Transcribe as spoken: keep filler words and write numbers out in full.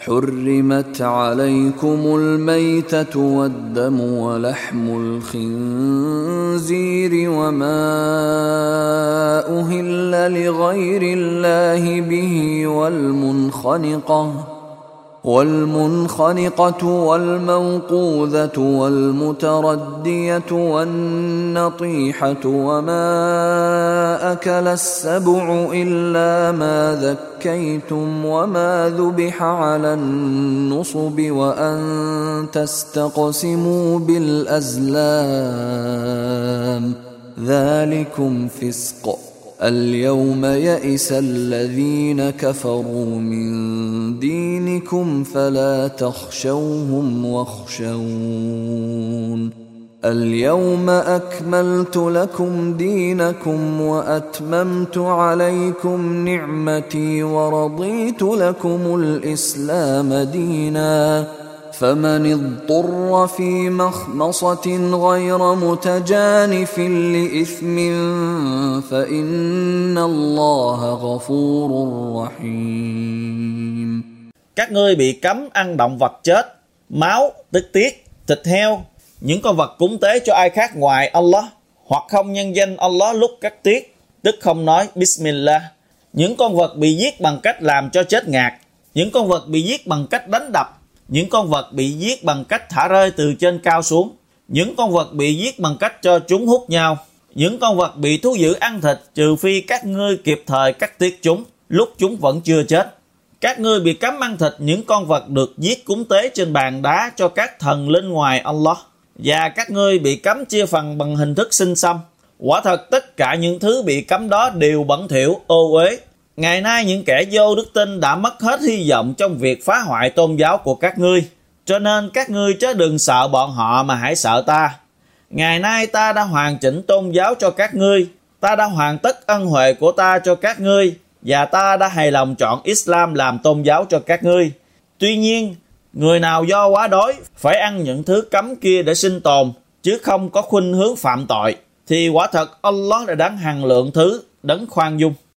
حرمت عليكم الميتة والدم ولحم الخنزير وما أهل لغير الله به والمنخنقة والمنخنقة والموقوذة والمتردية والنطيحة وما أكل السبع إلا ما ذكيتم وما ذبح على النصب وأن تستقسموا بالأزلام ذلكم فسق اليوم يئس الذين كفروا من دينكم فلا تخشوهم واخشون اليوم أكملت لكم دينكم وأتممت عليكم نعمتي ورضيت لكم الإسلام دينا فمن اضطر في مخمصة غير متجانف لإثم فإن الله غفور رحيم. Các ngươi bị cấm ăn động vật chết, máu, tức tiết, thịt heo, những con vật cúng tế cho ai khác ngoài Allah, hoặc không nhân danh Allah lúc cắt tiết, tức không nói Bismillah. Những con vật bị giết bằng cách làm cho chết ngạt, những con vật bị giết bằng cách đánh đập, những con vật bị giết bằng cách thả rơi từ trên cao xuống, những con vật bị giết bằng cách cho chúng hút nhau, những con vật bị thú dữ ăn thịt trừ phi các ngươi kịp thời cắt tiết chúng lúc chúng vẫn chưa chết. Các ngươi bị cấm ăn thịt những con vật được giết cúng tế trên bàn đá cho các thần linh ngoài Allah, và các ngươi bị cấm chia phần bằng hình thức sinh xăm. Quả thật tất cả những thứ bị cấm đó đều bẩn thỉu, ô uế. Ngày nay những kẻ vô đức tin đã mất hết hy vọng trong việc phá hoại tôn giáo của các ngươi, cho nên các ngươi chớ đừng sợ bọn họ mà hãy sợ ta. Ngày nay ta đã hoàn chỉnh tôn giáo cho các ngươi, ta đã hoàn tất ân huệ của ta cho các ngươi, và ta đã hài lòng chọn Islam làm tôn giáo cho các ngươi. Tuy nhiên, người nào do quá đói phải ăn những thứ cấm kia để sinh tồn, chứ không có khuynh hướng phạm tội, thì quả thật Allah đã đáng hằng lượng thứ, đấng khoan dung.